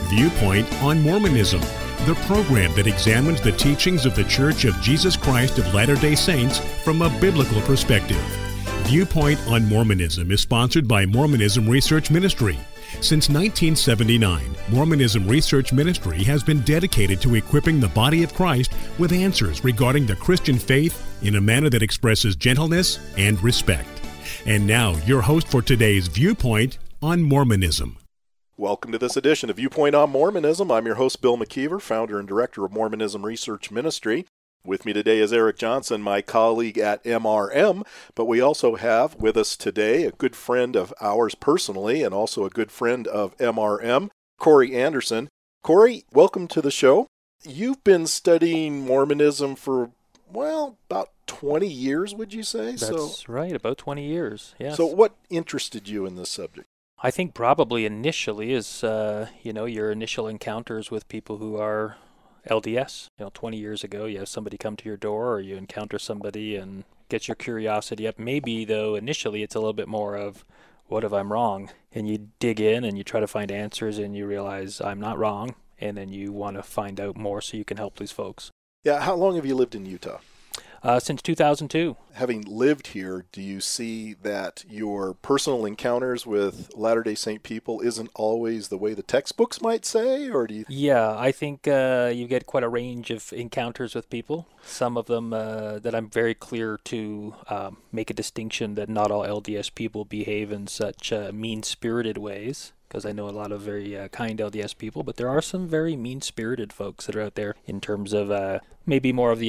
Viewpoint on Mormonism, the program that examines the teachings of the Church of Jesus Christ of Latter-day Saints from a biblical perspective. Viewpoint on Mormonism is sponsored by Mormonism Research Ministry. Since 1979, Mormonism Research Ministry has been dedicated to equipping the body of Christ with answers regarding the Christian faith in a manner that expresses gentleness and respect. And now, your host for today's Viewpoint on Mormonism. Welcome to this edition of Viewpoint on Mormonism. I'm your host, Bill McKeever, founder and director of Mormonism Research Ministry. With me today is Eric Johnson, my colleague at MRM, but we also have with us today a good friend of ours personally and also a good friend of MRM, Corey Anderson. Corey, welcome to the show. You've been studying Mormonism for, about 20 years, would you say? That's right, about 20 years, yes. So what interested you in this subject? I think probably initially is, your initial encounters with people who are LDS. 20 years ago, you have somebody come to your door or you encounter somebody and gets your curiosity up. Maybe, though, initially it's a little bit more of, what if I'm wrong? And you dig in and you try to find answers and you realize I'm not wrong. And then you want to find out more so you can help these folks. Yeah, how long have you lived in Utah? Since 2002. Having lived here, do you see that your personal encounters with Latter-day Saint people isn't always the way the textbooks might say, or do you? Yeah, I think you get quite a range of encounters with people. Some of them that I'm very clear to make a distinction that not all LDS people behave in such mean-spirited ways. Because I know a lot of very kind LDS people, but there are some very mean-spirited folks that are out there in terms of maybe more of the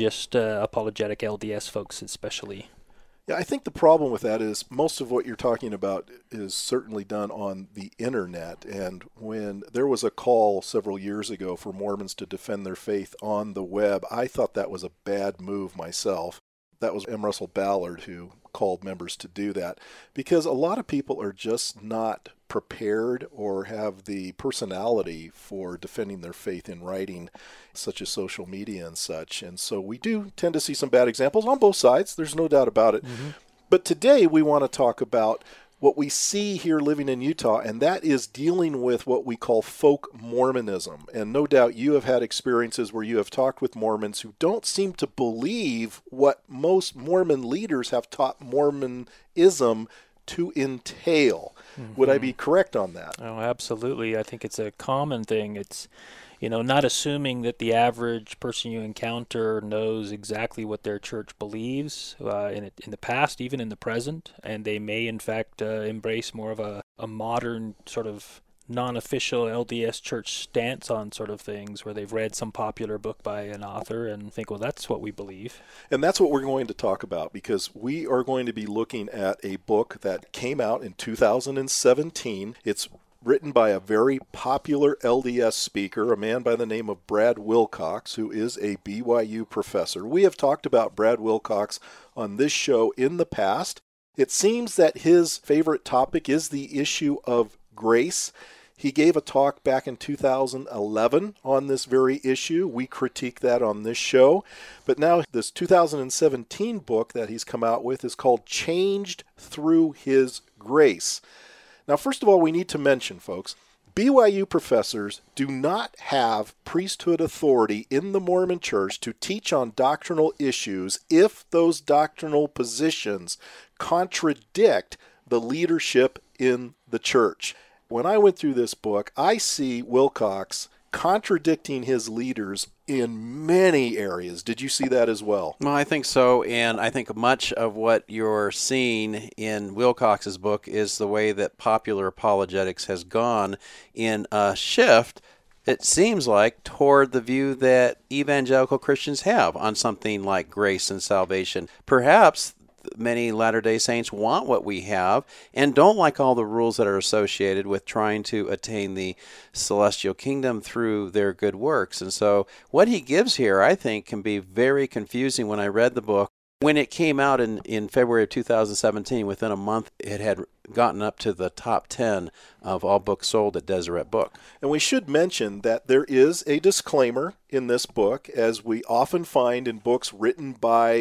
apologetic LDS folks especially. Yeah, I think the problem with that is most of what you're talking about is certainly done on the internet. And when there was a call several years ago for Mormons to defend their faith on the web, I thought that was a bad move myself. That was M. Russell Ballard who called members to do that, because a lot of people are just not prepared or have the personality for defending their faith in writing, such as social media and such. And so we do tend to see some bad examples on both sides. There's no doubt about it. Mm-hmm. But today we want to talk about what we see here living in Utah, and that is dealing with what we call folk Mormonism. And no doubt you have had experiences where you have talked with Mormons who don't seem to believe what most Mormon leaders have taught Mormonism to entail. Mm-hmm. Would I be correct on that? Oh, absolutely. I think it's a common thing. It's not assuming that the average person you encounter knows exactly what their church believes in the past, even in the present, and they may, in fact, embrace more of a modern sort of non-official LDS church stance on sort of things where they've read some popular book by an author and think, well, that's what we believe. And that's what we're going to talk about, because we are going to be looking at a book that came out in 2017. It's written by a very popular LDS speaker, a man by the name of Brad Wilcox, who is a BYU professor. We have talked about Brad Wilcox on this show in the past. It seems that his favorite topic is the issue of grace. He gave a talk back in 2011 on this very issue. We critique that on this show. But now this 2017 book that he's come out with is called Changed Through His Grace. Now, first of all, we need to mention, folks, BYU professors do not have priesthood authority in the Mormon Church to teach on doctrinal issues if those doctrinal positions contradict the leadership in the church. When I went through this book, I see Wilcox contradicting his leaders in many areas. Did you see that as well? Well, I think so, and I think much of what you're seeing in Wilcox's book is the way that popular apologetics has gone in a shift, it seems like, toward the view that evangelical Christians have on something like grace and salvation. Perhaps many Latter-day Saints want what we have and don't like all the rules that are associated with trying to attain the celestial kingdom through their good works. And so what he gives here, I think, can be very confusing. When I read the book, when it came out in February of 2017, within a month, it had gotten up to the top 10 of all books sold at Deseret Book. And we should mention that there is a disclaimer in this book, as we often find in books written by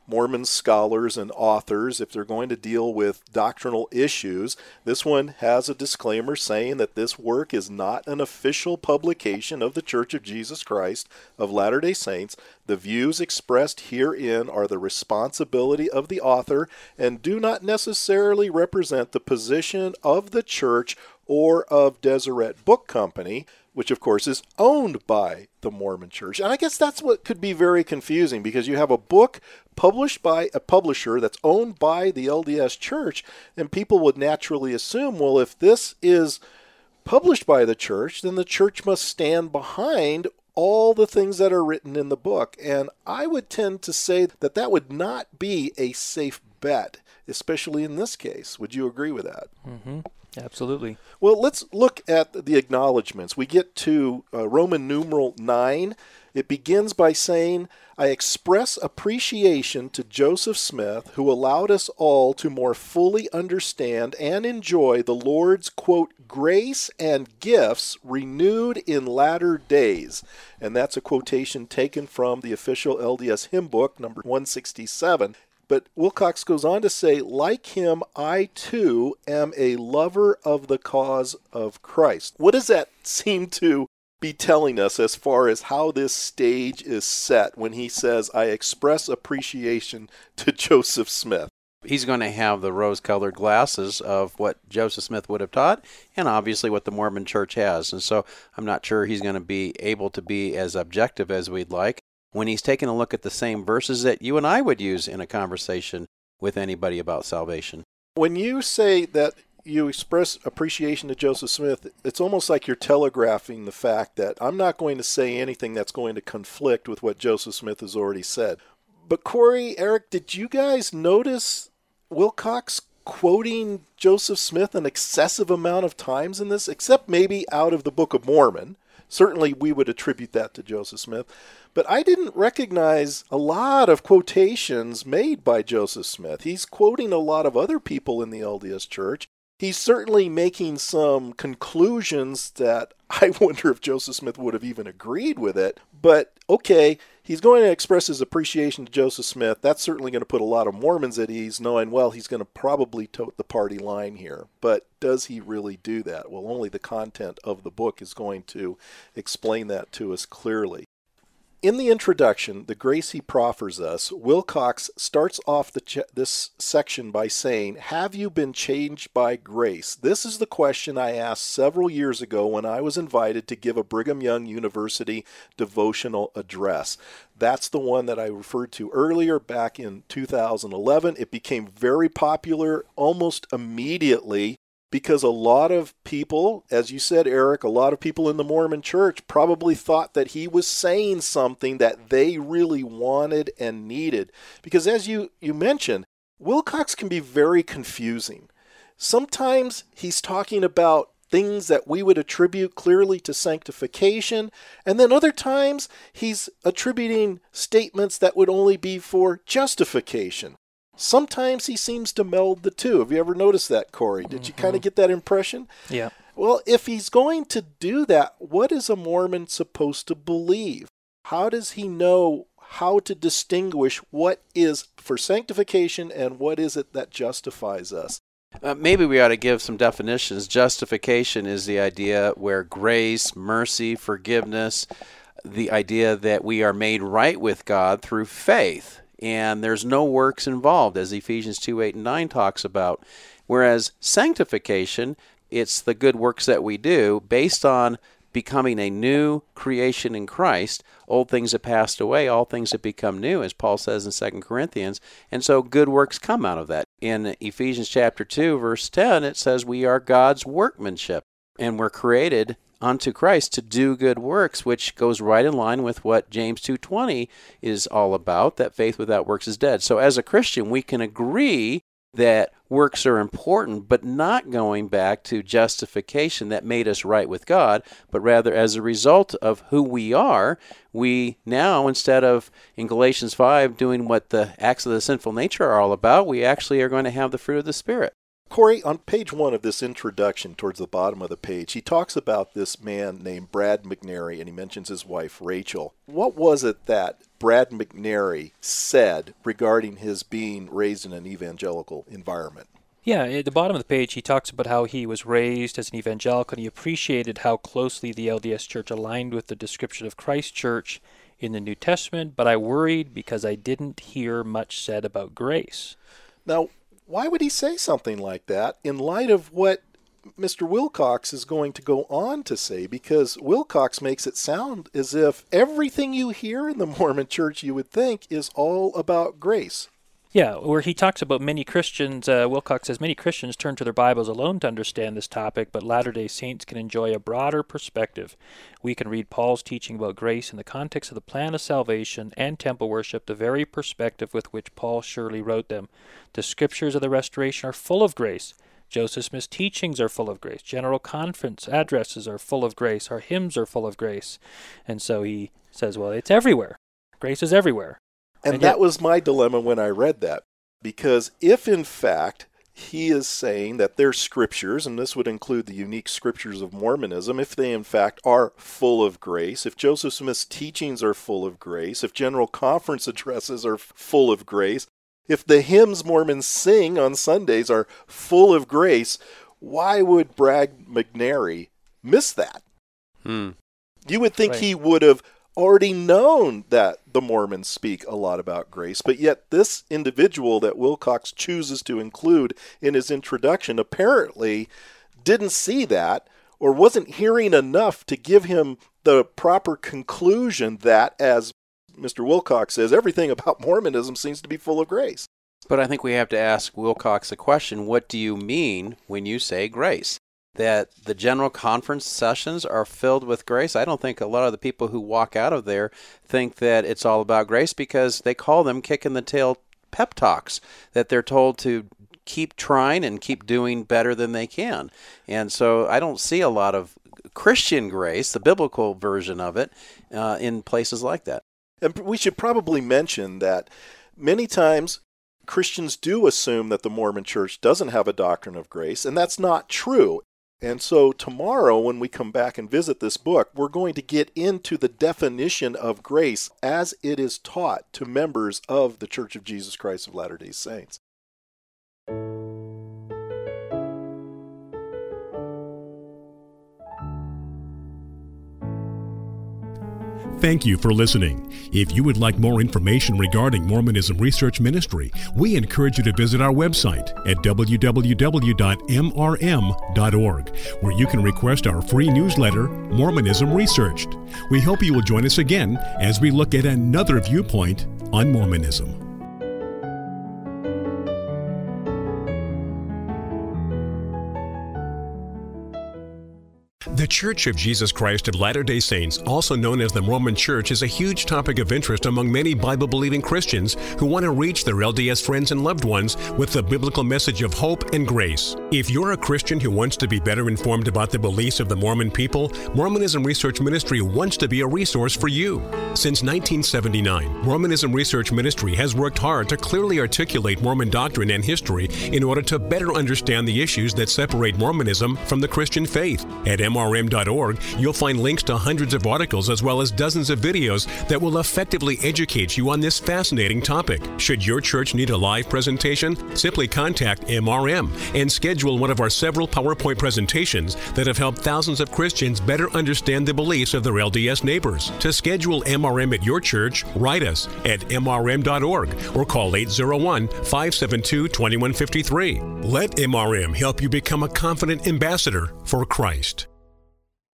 Mormon scholars and authors, if they're going to deal with doctrinal issues, this one has a disclaimer saying that this work is not an official publication of the Church of Jesus Christ of Latter-day Saints. The views expressed herein are the responsibility of the author and do not necessarily represent the position of the church or of Deseret Book Company, which of course is owned by the Mormon Church. And I guess that's what could be very confusing, because you have a book published by a publisher that's owned by the LDS Church, and people would naturally assume, well, if this is published by the church, then the church must stand behind all the things that are written in the book. And I would tend to say that that would not be a safe bet, especially in this case. Would you agree with that? Mm-hmm. Absolutely. Well, let's look at the acknowledgments. We get to Roman numeral 9. It begins by saying, I express appreciation to Joseph Smith, who allowed us all to more fully understand and enjoy the Lord's, quote, grace and gifts renewed in latter days. And that's a quotation taken from the official LDS hymn book, number 167. But Wilcox goes on to say, like him, I too am a lover of the cause of Christ. What does that seem to be telling us as far as how this stage is set when he says, I express appreciation to Joseph Smith? He's going to have the rose-colored glasses of what Joseph Smith would have taught, and obviously what the Mormon Church has. And so I'm not sure he's going to be able to be as objective as we'd like when he's taking a look at the same verses that you and I would use in a conversation with anybody about salvation. When you say that you express appreciation to Joseph Smith, it's almost like you're telegraphing the fact that I'm not going to say anything that's going to conflict with what Joseph Smith has already said. But Corey, Eric, did you guys notice Wilcox quoting Joseph Smith an excessive amount of times in this, except maybe out of the Book of Mormon? Certainly we would attribute that to Joseph Smith. But I didn't recognize a lot of quotations made by Joseph Smith. He's quoting a lot of other people in the LDS Church. He's certainly making some conclusions that I wonder if Joseph Smith would have even agreed with it. But, okay, he's going to express his appreciation to Joseph Smith. That's certainly going to put a lot of Mormons at ease, knowing, well, he's going to probably tote the party line here. But does he really do that? Well, only the content of the book is going to explain that to us clearly. In the introduction, The Grace He Proffers Us, Wilcox starts off this section by saying, have you been changed by grace? This is the question I asked several years ago when I was invited to give a Brigham Young University devotional address. That's the one that I referred to earlier back in 2011. It became very popular almost immediately, because a lot of people, as you said, Eric, a lot of people in the Mormon Church probably thought that he was saying something that they really wanted and needed. Because as you mentioned, Wilcox can be very confusing. Sometimes he's talking about things that we would attribute clearly to sanctification, and then other times he's attributing statements that would only be for justification. Sometimes he seems to meld the two. Have you ever noticed that, Corey? Did you kind of get that impression? Yeah. Well, if he's going to do that, what is a Mormon supposed to believe? How does he know how to distinguish what is for sanctification and what is it that justifies us? Maybe we ought to give some definitions. Justification is the idea where grace, mercy, forgiveness, the idea that we are made right with God through faith. And there's no works involved, as Ephesians 2:8 and 9 talks about. Whereas sanctification, it's the good works that we do based on becoming a new creation in Christ. Old things have passed away, all things have become new, as Paul says in 2 Corinthians. And so good works come out of that. In Ephesians chapter 2, verse 10, it says we are God's workmanship, and we're created unto Christ to do good works, which goes right in line with what James 2:20 is all about, that faith without works is dead. So as a Christian, we can agree that works are important, but not going back to justification that made us right with God, but rather as a result of who we are, we now, instead of in Galatians 5 doing what the acts of the sinful nature are all about, we actually are going to have the fruit of the Spirit. Corey, on page 1 of this introduction, towards the bottom of the page, he talks about this man named Brad McNary, and he mentions his wife, Rachel. What was it that Brad McNary said regarding his being raised in an evangelical environment? Yeah, at the bottom of the page, he talks about how he was raised as an evangelical, and he appreciated how closely the LDS Church aligned with the description of Christ Church in the New Testament, but I worried because I didn't hear much said about grace. Now, why would he say something like that in light of what Mr. Wilcox is going to go on to say? Because Wilcox makes it sound as if everything you hear in the Mormon Church, you would think, is all about grace. Yeah, where he talks about many Christians, Wilcox says, many Christians turn to their Bibles alone to understand this topic, but Latter-day Saints can enjoy a broader perspective. We can read Paul's teaching about grace in the context of the plan of salvation and temple worship, the very perspective with which Paul surely wrote them. The scriptures of the Restoration are full of grace. Joseph Smith's teachings are full of grace. General Conference addresses are full of grace. Our hymns are full of grace. And so he says, well, it's everywhere. Grace is everywhere. And that was my dilemma when I read that, because if in fact he is saying that their scriptures, and this would include the unique scriptures of Mormonism, if they in fact are full of grace, if Joseph Smith's teachings are full of grace, if General Conference addresses are full of grace, if the hymns Mormons sing on Sundays are full of grace, why would Brad McNary miss that? You would think he would have already known that the Mormons speak a lot about grace, but yet this individual that Wilcox chooses to include in his introduction apparently didn't see that or wasn't hearing enough to give him the proper conclusion that, as Mr. Wilcox says, everything about Mormonism seems to be full of grace. But I think we have to ask Wilcox the question, what do you mean when you say grace? That the General Conference sessions are filled with grace? I don't think a lot of the people who walk out of there think that it's all about grace, because they call them kick-in-the-tail pep talks, that they're told to keep trying and keep doing better than they can. And so I don't see a lot of Christian grace, the biblical version of it, in places like that. And we should probably mention that many times Christians do assume that the Mormon Church doesn't have a doctrine of grace, and that's not true. And so tomorrow, when we come back and visit this book, we're going to get into the definition of grace as it is taught to members of the Church of Jesus Christ of Latter-day Saints. Thank you for listening. If you would like more information regarding Mormonism Research Ministry, we encourage you to visit our website at www.mrm.org, where you can request our free newsletter, Mormonism Researched. We hope you will join us again as we look at another viewpoint on Mormonism. The Church of Jesus Christ of Latter-day Saints, also known as the Mormon Church, is a huge topic of interest among many Bible-believing Christians who want to reach their LDS friends and loved ones with the biblical message of hope and grace. If you're a Christian who wants to be better informed about the beliefs of the Mormon people, Mormonism Research Ministry wants to be a resource for you. Since 1979, Mormonism Research Ministry has worked hard to clearly articulate Mormon doctrine and history in order to better understand the issues that separate Mormonism from the Christian faith. At MRM.org, you'll find links to hundreds of articles as well as dozens of videos that will effectively educate you on this fascinating topic. Should your church need a live presentation, simply contact MRM and schedule one of our several PowerPoint presentations that have helped thousands of Christians better understand the beliefs of their LDS neighbors. To schedule MRM at your church, write us at MRM.org or call 801-572-2153. Let MRM help you become a confident ambassador for Christ.